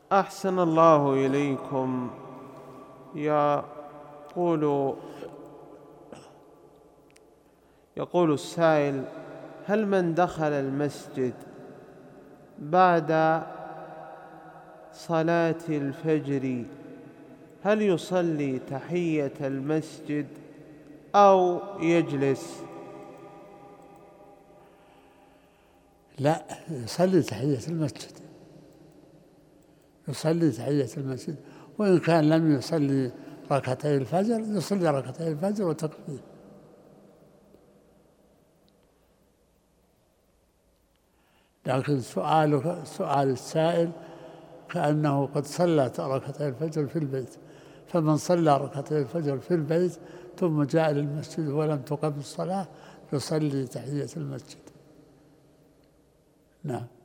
أحسن الله إليكم. يقول السائل: هل من دخل المسجد بعد صلاة الفجر هل يصلي تحية المسجد أو يجلس؟ لا، يصلي تحية المسجد، يصلي تحية المسجد، وإن كان لم يصلي ركعتي الفجر يصلي ركعتي الفجر وتكفيه. لكن سؤال السائل كأنه قد صلى ركعتي الفجر في البيت، فمن صلى ركعتي الفجر في البيت ثم جاء للمسجد ولم تقم الصلاة يصلي تحية المسجد. نعم.